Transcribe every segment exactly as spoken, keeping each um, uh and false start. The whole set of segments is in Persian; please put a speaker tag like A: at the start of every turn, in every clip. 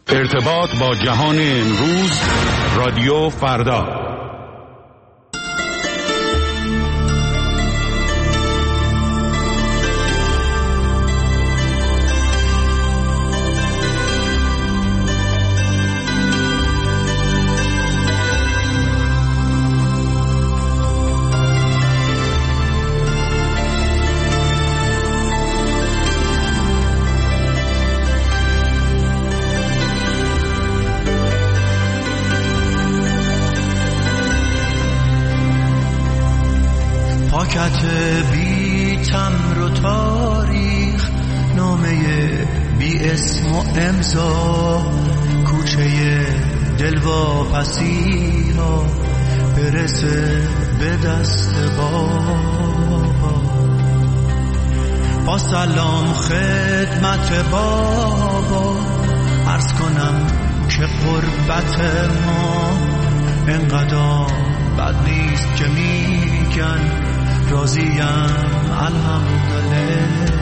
A: ارتباط با جهان امروز، رادیو فردا.
B: پاکت بی تمر و تاریخ، نامه بی اسم و امضا، کوچه دلواپسی ها برسه به دست بابا. با سلام خدمت بابا عرض کنم که قربت ما انقدر بد نیست که میگن راضیم الحمدلله.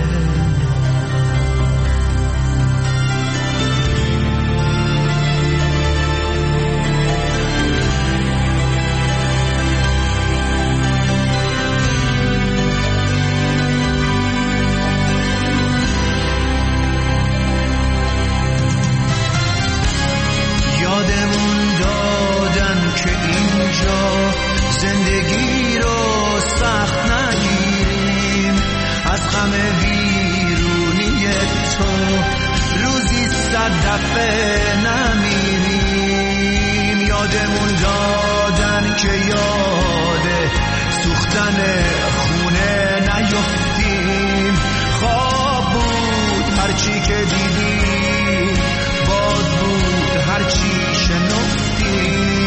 B: یادمون دادن که اینجا زندگی رو سخت نگیریم، از غم ویرونی تو روزی صد دفعه نمیریم. یادمون دادن که یاد سوختن خونه نیفتیم، خواب بود هرچی که دیدیم، باد بود هرچی شنفتیم.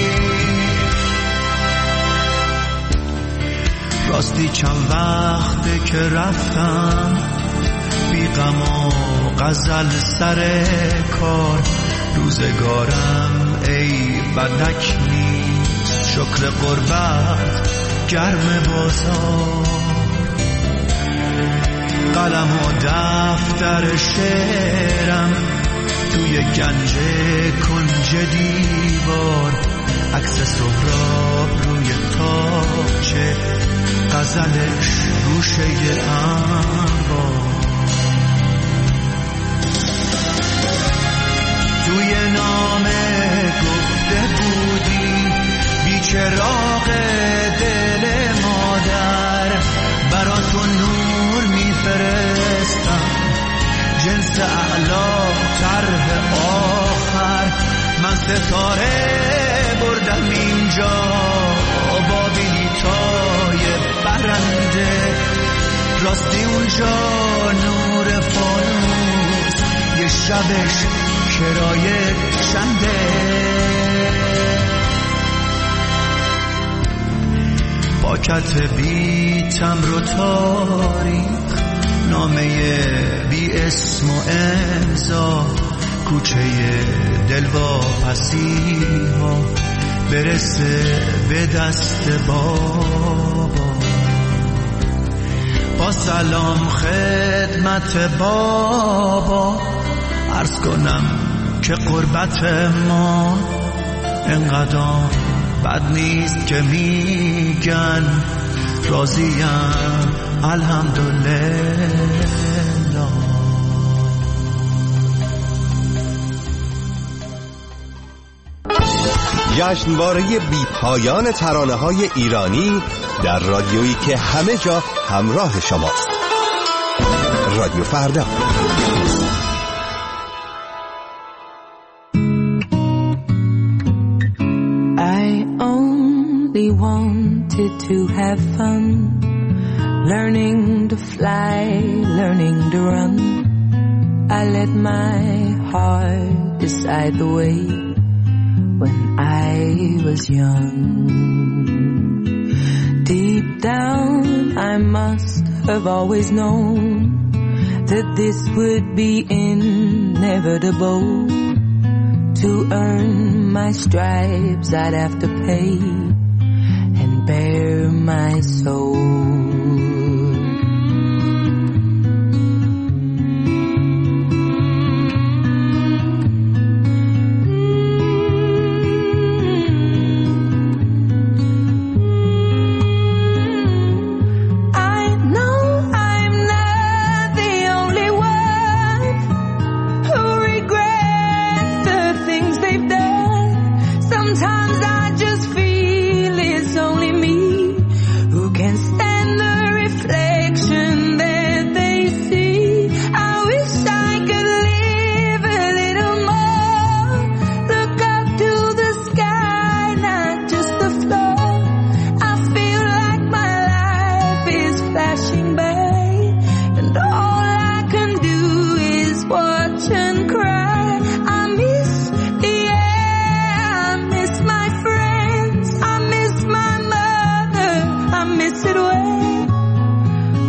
B: راستی چند وقته که رفتم بی غم و غزل سر کار، روزگارم ای بدک نیست، شکر قربت گرم بازار. قلم و دفتر شعرم توی گنج کنج دیوار، عکس سهراب روی تاقچه، غزلش روشه انبار. توی نامه گفته بودی بیچراغ دل مادر، برا تو نور میفرستم جنس اعلا طرح آخر. من ستاره بردم اینجا با بلیطای برنده، راستی اونجا نور فانوس یه شبش کرایه چنده. پاکت بی تمر و تاریخ، نامه بی اسم و امضا، کوچه دلواپسی ها برسه به دست بابا. با سلام خدمت بابا عرض کنم که قربت ما انقدر بد نیست که میگن راضیم الحمدلله.
C: جشنواره بی پایان ترانه‌های ایرانی در رادیویی که همه جا همراه شماست. رادیو فردا.
D: I only wanted to have fun, learning to fly, learning to run. I let my heart decide the way when I was young. Deep down I must have always known that this would be inevitable. To earn my stripes I'd have to pay and bare my soul.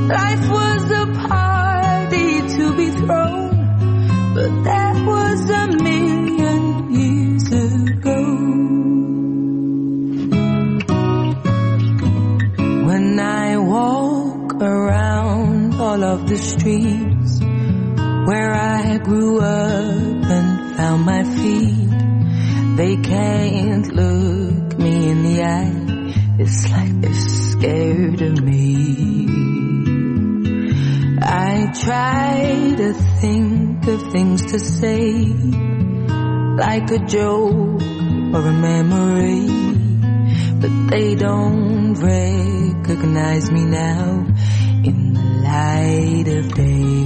D: Life was a party to be thrown, but that was a million years ago. When I walk around all of the streets where I grew up and found my feet, they can't look me in the eye. It's like they're scared of me. I try to think of things to say, like a joke or a memory, but they don't recognize me now in the light of day.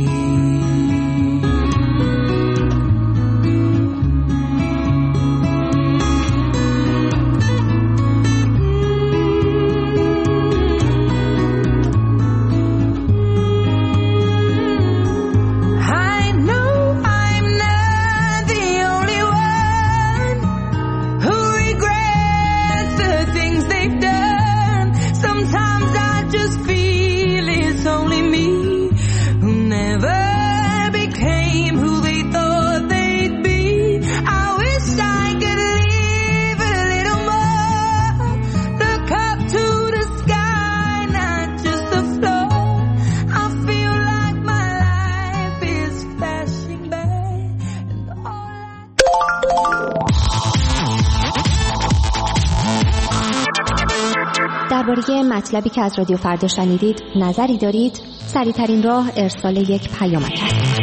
E: درباره مطلبی که از رادیو فردا شنیدید نظری دارید؟ سریع‌ترین راه ارسال یک پیامک است.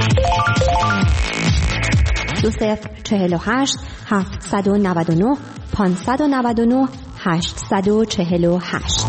E: دو صفر چهل و هشت هفتصد و نود و نه پانصد و نود و نه هشتصد و چهل و هشت.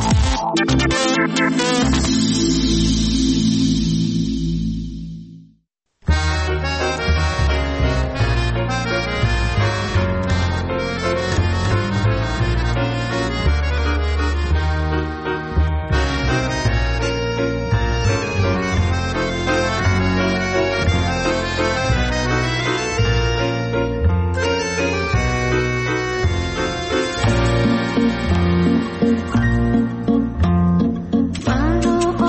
F: Follow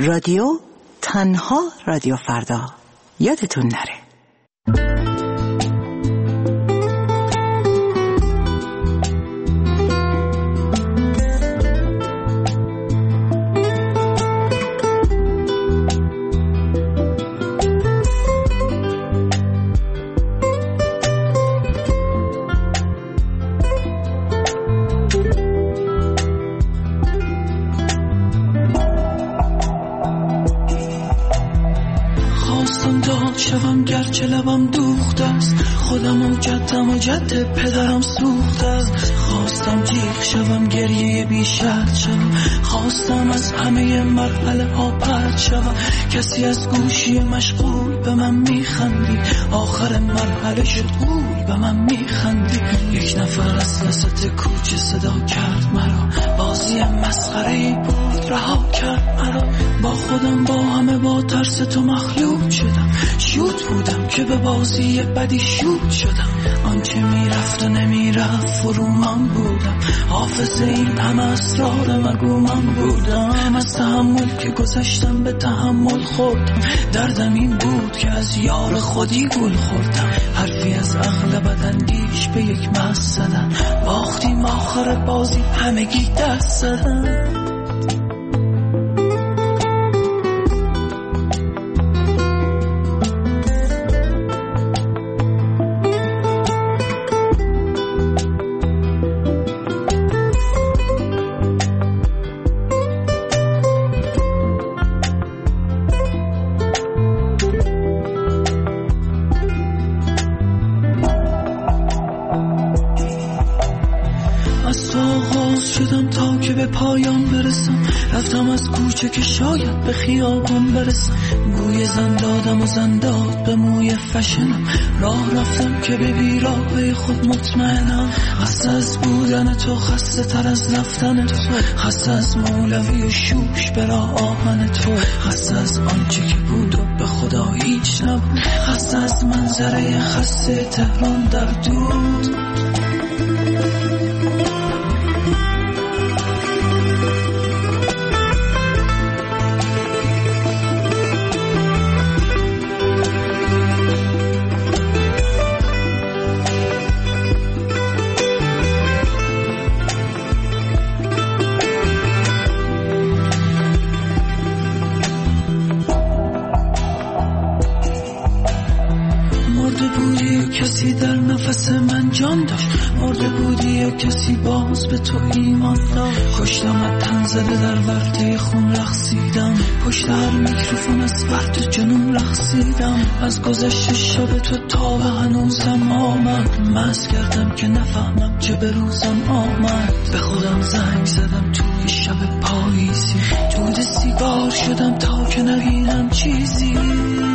F: رادیو تنها رادیو فردا، یادتون نره.
B: شوم گرچه لبم دوخته است، خودم و جدم و جد پدرم سوخته است. خواستم جیغ شوم گریه بی شرط شوم، خواستم از همه مرحله ها پرت شوم. کسی از گوشی مشغول به من میخندی، آخر مرحله شد غول به من میخندی. یک نفر از وسط کوچه صدا کرد مرا، بازی مسخره‌ای بود رها کرد مرا. با خودم با همه با ترس تو مخلوط شدم، شوت بودم که به بازی بدی شوت شدم. آنچه میرفت و نمیرفت فرو من بودم، حافظه این همه اسرار مگو من بودم. از تحمل که گذشتم به تحمل خوردم، دردم این بود که از یار خودی گل خوردم. حرفی از عقل بداندیش به یک مست زدن، باختیم آخر بازی همگی دست زدن. پایان برسم، رفتم از کوچه که شاید به خیابان برسم. گوی زن دادم و زن داد به موی فشنم، راه رفتم که به بیراهه خود مطمئنم. خسته از بودن تو، خسته تر از رفتن تو، خسته از مولوی و شوش به راه آهن تو، خسته از آنچه که بود و به خدا هیچ نبود، خسته از منظره خسته تهران در دود. کسی در نفس من جان داشت، مرده بودی یا کسی باز به تو ایمان داشت. کشتم تن زده در ورطه خون رقصیدم، پشت هر میکروفون از فرد جنون رقصیدم. از گذشت شب تو تا به هنوزم آمد، مست کردم که نفهمم چه به روزم آمد. به خودم زنگ زدم توی شب پاییزی، دود سیگار شدم تا که نبینم چیزی.